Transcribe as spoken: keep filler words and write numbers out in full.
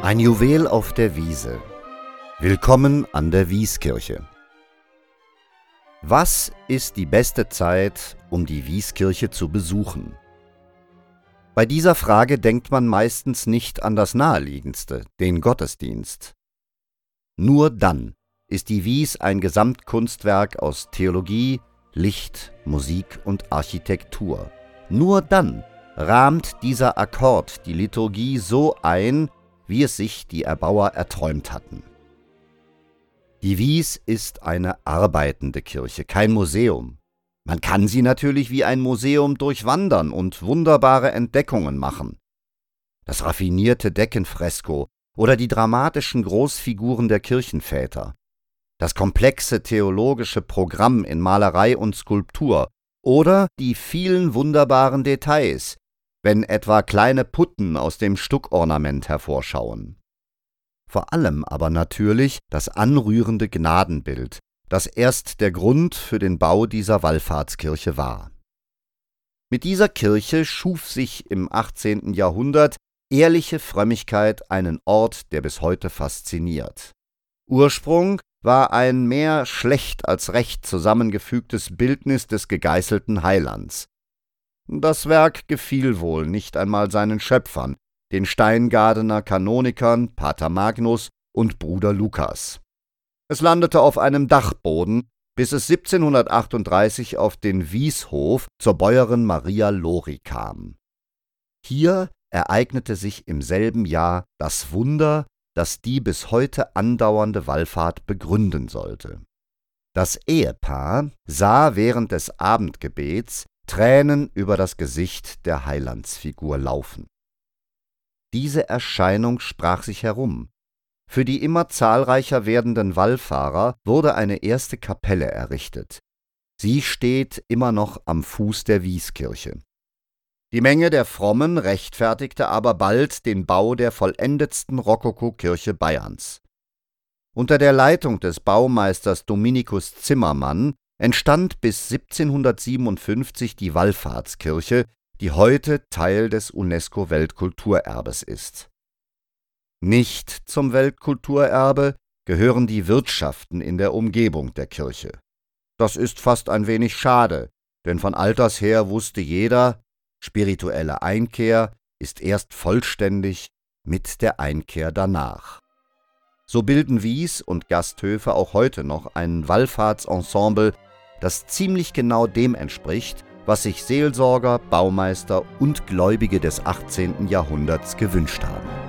Ein Juwel auf der Wiese. Willkommen an der Wieskirche. Was ist die beste Zeit, um die Wieskirche zu besuchen? Bei dieser Frage denkt man meistens nicht an das Naheliegendste, den Gottesdienst. Nur dann ist die Wies ein Gesamtkunstwerk aus Theologie, Licht, Musik und Architektur. Nur dann rahmt dieser Akkord die Liturgie so ein, wie es sich die Erbauer erträumt hatten. Die Wies ist eine arbeitende Kirche, kein Museum. Man kann sie natürlich wie ein Museum durchwandern und wunderbare Entdeckungen machen. Das raffinierte Deckenfresko oder die dramatischen Großfiguren der Kirchenväter, das komplexe theologische Programm in Malerei und Skulptur oder die vielen wunderbaren Details, wenn etwa kleine Putten aus dem Stuckornament hervorschauen. Vor allem aber natürlich das anrührende Gnadenbild, das erst der Grund für den Bau dieser Wallfahrtskirche war. Mit dieser Kirche schuf sich im achtzehnten Jahrhundert ehrliche Frömmigkeit einen Ort, der bis heute fasziniert. Ursprung war ein mehr schlecht als recht zusammengefügtes Bildnis des gegeißelten Heilands. Das Werk gefiel wohl nicht einmal seinen Schöpfern, den Steingadener Kanonikern Pater Magnus und Bruder Lukas. Es landete auf einem Dachboden, bis es siebzehnhundertachtunddreißig auf den Wieshof zur Bäuerin Maria Lori kam. Hier ereignete sich im selben Jahr das Wunder, das die bis heute andauernde Wallfahrt begründen sollte. Das Ehepaar sah während des Abendgebets Tränen über das Gesicht der Heilandsfigur laufen. Diese Erscheinung sprach sich herum. Für die immer zahlreicher werdenden Wallfahrer wurde eine erste Kapelle errichtet. Sie steht immer noch am Fuß der Wieskirche. Die Menge der Frommen rechtfertigte aber bald den Bau der vollendetsten Rokokokirche Bayerns. Unter der Leitung des Baumeisters Dominikus Zimmermann entstand bis siebzehnhundertsiebenundfünfzig die Wallfahrtskirche, die heute Teil des UNESCO-Weltkulturerbes ist. Nicht zum Weltkulturerbe gehören die Wirtschaften in der Umgebung der Kirche. Das ist fast ein wenig schade, denn von alters her wusste jeder, spirituelle Einkehr ist erst vollständig mit der Einkehr danach. So bilden Wies und Gasthöfe auch heute noch ein Wallfahrtsensemble, das ziemlich genau dem entspricht, was sich Seelsorger, Baumeister und Gläubige des achtzehnten Jahrhunderts gewünscht haben.